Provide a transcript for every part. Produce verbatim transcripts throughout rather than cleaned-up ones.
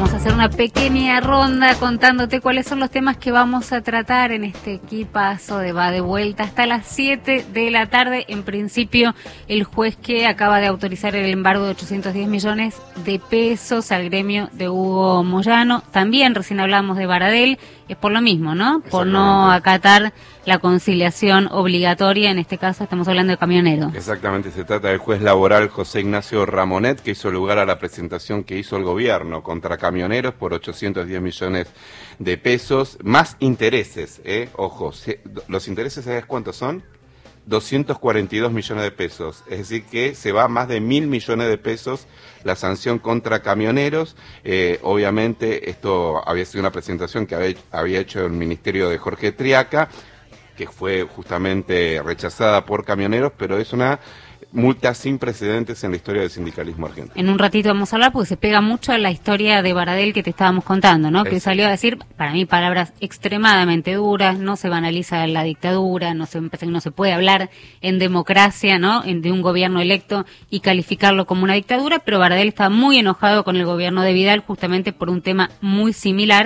Vamos a hacer una pequeña ronda contándote cuáles son los temas que vamos a tratar en este equipazo de Va de Vuelta hasta las siete de la tarde. En principio, el juez que acaba de autorizar el embargo de ochocientos diez millones de pesos al gremio de Hugo Moyano. También recién hablábamos de Baradel, es por lo mismo, ¿no? Por no acatar la conciliación obligatoria, en este caso estamos hablando de camioneros. Exactamente, se trata del juez laboral José Ignacio Ramonet, que hizo lugar a la presentación que hizo el gobierno contra camioneros por ochocientos diez millones de pesos, más intereses, ¿eh? Ojo, los intereses, ¿sabes cuántos son? doscientos cuarenta y dos millones de pesos, es decir que se va a más de mil millones de pesos la sanción contra camioneros. Eh, obviamente esto había sido una presentación que había, había hecho el ministerio de Jorge Triaca, que fue justamente rechazada por camioneros, pero es una multa sin precedentes en la historia del sindicalismo argentino. En un ratito vamos a hablar porque se pega mucho a la historia de Baradel que te estábamos contando, ¿no? Es... que salió a decir, para mí, palabras extremadamente duras, no se banaliza la dictadura, no se, no se puede hablar en democracia, ¿no? En, de un gobierno electo y calificarlo como una dictadura, pero Baradel está muy enojado con el gobierno de Vidal justamente por un tema muy similar.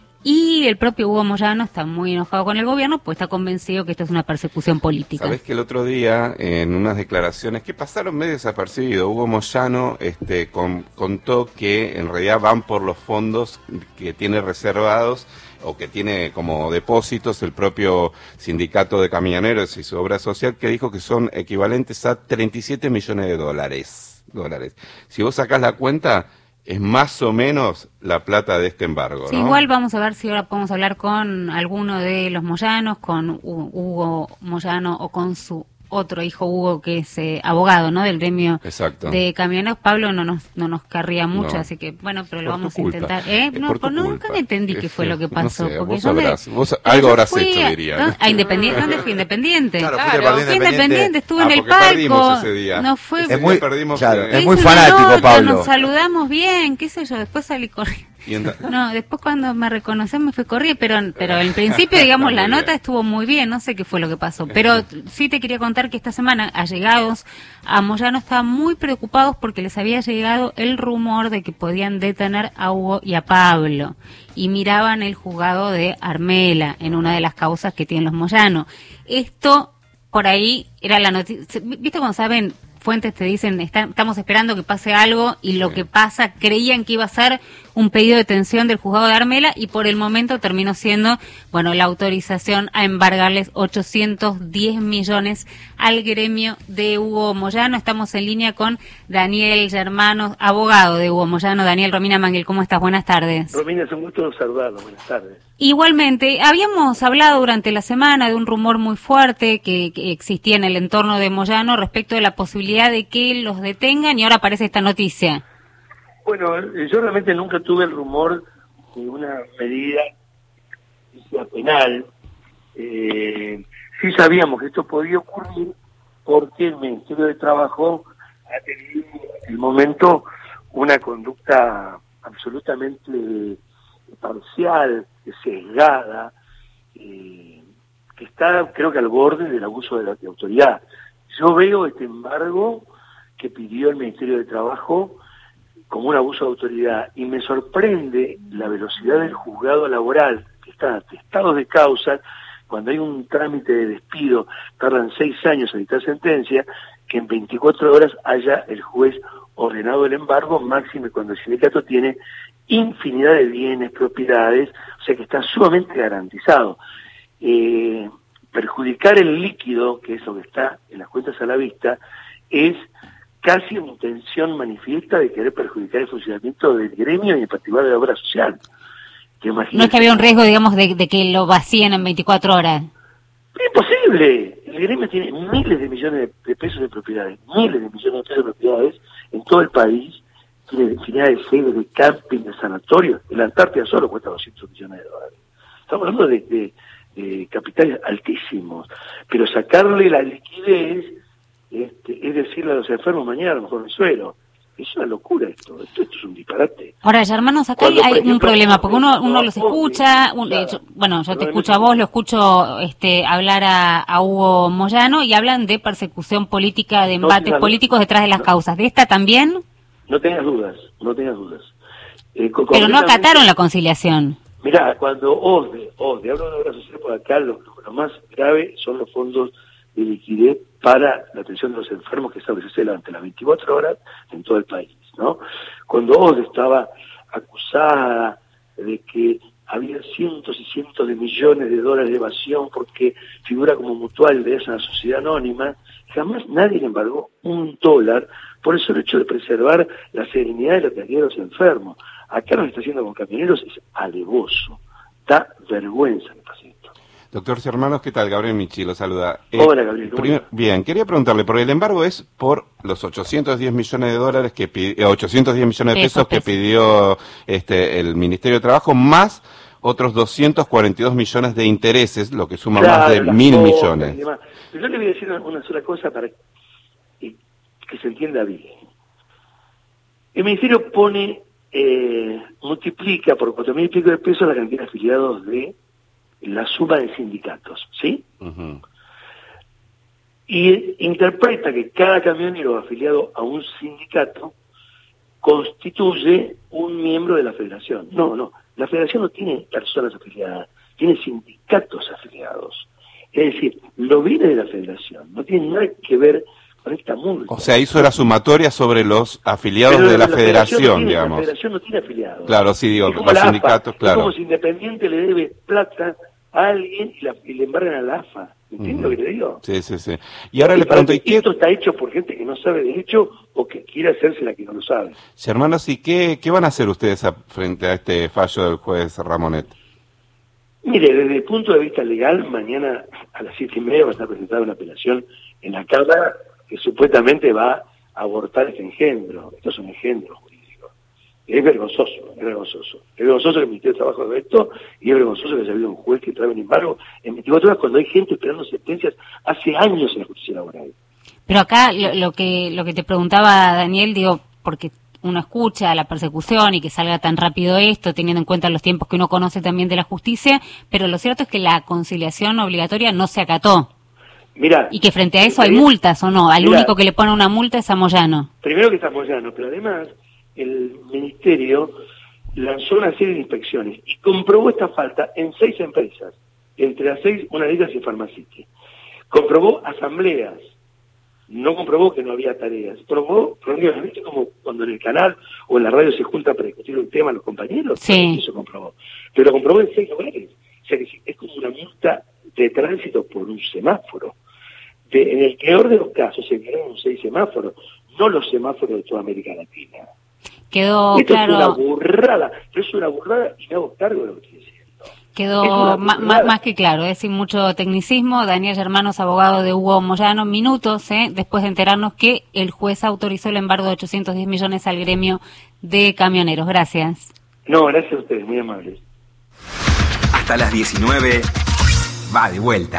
Y el propio Hugo Moyano está muy enojado con el gobierno, pues está convencido que esto es una persecución política. Sabés que el otro día, en unas declaraciones que pasaron medio desapercibido, Hugo Moyano este, con, contó que en realidad van por los fondos que tiene reservados o que tiene como depósitos el propio sindicato de camioneros y su obra social, que dijo que son equivalentes a treinta y siete millones de dólares. dólares. Si vos sacás la cuenta, es más o menos la plata de este embargo, sí, ¿no? Igual vamos a ver si ahora podemos hablar con alguno de los Moyanos, con Hugo Moyano o con su otro hijo Hugo, que es eh, abogado, ¿no? Del gremio Exacto. de camioneros. Pablo no nos no nos querría mucho, no. así que bueno, pero lo por vamos a culpa. intentar. ¿Eh? No, por por nunca culpa. entendí qué fue lo que pasó. No sé, porque vos yo sabrás, me, vos algo habrás fui hecho, a, diría. ¿no? A Independiente, ¿dónde fui? Independiente. Claro, claro. fuiste Fui Independiente. Independiente, estuve Ah, en el porque perdimos palco. ese día. No fue. Ese Es muy, día perdimos, claro, eh, es muy hice una fanático, nota, Pablo. Nos saludamos bien, qué sé yo, después salí corriendo. No, después cuando me reconoció me fui corriendo, pero pero en principio, digamos, la nota estuvo muy bien, no sé qué fue lo que pasó. Pero sí te quería contar que esta semana, allegados a Moyano estaban muy preocupados porque les había llegado el rumor de que podían detener a Hugo y a Pablo. Y miraban el juzgado de Armela en una de las causas que tienen los Moyano. Esto, por ahí, era la noticia. ¿Viste cuando saben? Fuentes te dicen, está, estamos esperando que pase algo, y lo sí. que pasa, creían que iba a ser un pedido de detención del juzgado de Armela, y por el momento terminó siendo, bueno, la autorización a embargarles ochocientos diez millones al gremio de Hugo Moyano. Estamos en línea con Daniel Germano, abogado de Hugo Moyano. Daniel, Romina Manguel, ¿cómo estás? Buenas tardes. Romina, es un gusto saludarlo. Buenas tardes. Igualmente, habíamos hablado durante la semana de un rumor muy fuerte que, que existía en el entorno de Moyano respecto de la posibilidad de que los detengan, y ahora aparece esta noticia. Bueno, yo realmente nunca tuve el rumor de una medida penal. Eh, sí sabíamos que esto podía ocurrir porque el Ministerio de Trabajo ha tenido en el momento una conducta absolutamente parcial, sesgada, eh, que está, creo que al borde del abuso de la de autoridad. Yo veo este embargo que pidió el Ministerio de Trabajo como un abuso de autoridad, y me sorprende la velocidad del juzgado laboral, que está atestado de causa. Cuando hay un trámite de despido, tardan seis años en dictar sentencia, que en veinticuatro horas haya el juez ordenado el embargo, máxime cuando el sindicato tiene infinidad de bienes, propiedades, o sea que está sumamente garantizado. Eh, perjudicar el líquido, que es lo que está en las cuentas a la vista, es casi una intención manifiesta de querer perjudicar el funcionamiento del gremio y en particular de la obra social. Que no es que había un riesgo, digamos, de, de que lo vacíen en veinticuatro horas. Es imposible. El gremio tiene miles de millones de, de pesos de propiedades, miles de millones de pesos de propiedades en todo el país. Tiene infinidad de sedes, de camping, de sanatorios. En la Antártida solo cuesta doscientos millones de dólares. Estamos hablando de, de, de capitales altísimos. Pero sacarle la liquidez, este, es decirle a los enfermos, mañana a lo mejor el suelo. Es una locura esto. Esto, esto es un disparate. Ahora, hermanos, acá Cuando, hay ejemplo, un problema, porque uno, uno los escucha, un, eh, yo, bueno, yo te escucho a vos, lo escucho este, hablar a, a Hugo Moyano, y hablan de persecución política, de embates no, no, políticos detrás de las no. causas. ¿De esta también? No tengas dudas, no tengas dudas. Eh, Pero no acataron la conciliación. Mirá, cuando OSDE, OSDE, hablo de obra social, por acá lo, lo más grave son los fondos de liquidez para la atención de los enfermos que establecerse durante las veinticuatro horas en todo el país, ¿no? Cuando OSDE estaba acusada de que había cientos y cientos de millones de dólares de evasión porque figura como mutual de esa sociedad anónima, jamás nadie le embargó un dólar por eso el hecho de preservar la serenidad y la tranquilidad de los enfermos. Acá lo que está haciendo con camioneros es alevoso, da vergüenza que pase esto. Doctor Hermanos, ¿qué tal? Gabriel Michi lo saluda. Eh, Hola, Gabriel. Primer, bien, quería preguntarle, porque el embargo es por los ochocientos diez millones de dólares que pidió, ochocientos diez millones de pesos que pidió este el Ministerio de Trabajo, más otros doscientos cuarenta y dos millones de intereses, lo que suma claro, más de mil millones. Yo le voy a decir una, una sola cosa para que se entienda bien. El Ministerio pone, eh, multiplica por cuatro mil y pico de pesos la cantidad de afiliados de la suma de sindicatos, ¿sí? Uh-huh. Y interpreta que cada camionero afiliado a un sindicato constituye un miembro de la federación. No, no, la federación no tiene personas afiliadas, tiene sindicatos afiliados. Es decir, lo viene de la federación, no tiene nada que ver con esta multa. O sea, hizo la sumatoria sobre los afiliados Pero de la, la federación, federación no tiene, digamos. La federación no tiene afiliados. Claro, sí, digo, los sindicatos, AFA, claro. Es como si Independiente le debe plata a alguien y, la, y le embargan a la AFA. ¿Entiendes uh-huh. lo que te digo? Sí, sí, sí. Y ahora y le pregunto, ¿y qué? Esto está hecho por gente que no sabe derecho o que quiere hacerse la que no lo sabe. Hermanos, ¿y qué, qué van a hacer ustedes a, frente a este fallo del juez Ramonet? Mire, desde el punto de vista legal, mañana a las siete y media va a estar presentada una apelación en la Cámara que supuestamente va a abortar este engendro. Esto es un engendro jurídico. Es vergonzoso, es vergonzoso. Es vergonzoso que el Ministerio de Trabajo haga esto y es vergonzoso que haya habido un juez que trae un embargo en veinticuatro horas cuando hay gente esperando sentencias hace años en la justicia laboral. Pero acá lo, lo que lo que te preguntaba Daniel, digo, porque uno escucha la persecución y que salga tan rápido esto, teniendo en cuenta los tiempos que uno conoce también de la justicia, pero lo cierto es que la conciliación obligatoria no se acató. Mirá, y que frente a eso hay multas, ¿o no? Al mirá, único que le pone una multa es a Moyano. Primero que está Moyano, pero además el Ministerio lanzó una serie de inspecciones y comprobó esta falta en seis empresas, entre las seis, una de ellas en Pharmacity. Comprobó asambleas, no comprobó que no había tareas, probó, ¿viste como cuando en el canal o en la radio se juntan para discutir un tema los compañeros? Sí. Eso comprobó. Pero lo comprobó en seis lugares. O sea que es como una multa de tránsito por un semáforo. De, en el peor de los casos se crearon seis semáforos, no los semáforos de toda América Latina. Quedó Esto claro. es una burrada, pero es una burrada y me hago cargo de lo que estoy diciendo. Quedó más, más que claro, es sin mucho tecnicismo. Daniel Hermanos, abogado de Hugo Moyano, minutos ¿eh? después de enterarnos que el juez autorizó el embargo de ochocientos diez millones al gremio de camioneros. Gracias. No, gracias a ustedes, muy amables. Hasta las diecinueve, va de vuelta.